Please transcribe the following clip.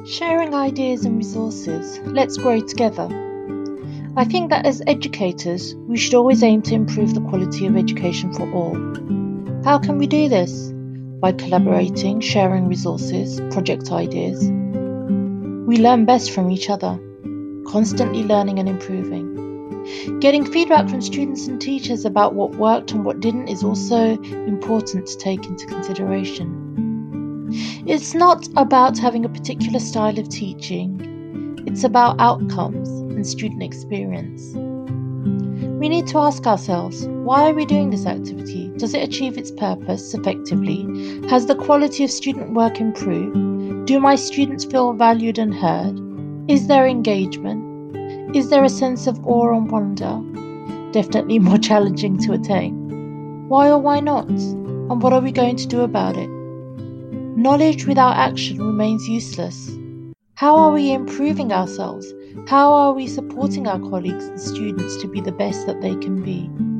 Sharing ideas and resources, let's grow together. I think that as educators, we should always aim to improve the quality of education for all. How can we do this? By collaborating, sharing resources, project ideas. We learn best from each other, constantly learning and improving. Getting feedback from students and teachers about what worked and what didn't is also important to take into consideration. It's not about having a particular style of teaching, it's about outcomes and student experience. We need to ask ourselves, why are we doing this activity? Does it achieve its purpose effectively? Has the quality of student work improved? Do my students feel valued and heard? Is there engagement? Is there a sense of awe and wonder? Definitely more challenging to attain. Why or why not? And what are we going to do about it? Knowledge without action remains useless. How are we improving ourselves? How are we supporting our colleagues and students to be the best that they can be?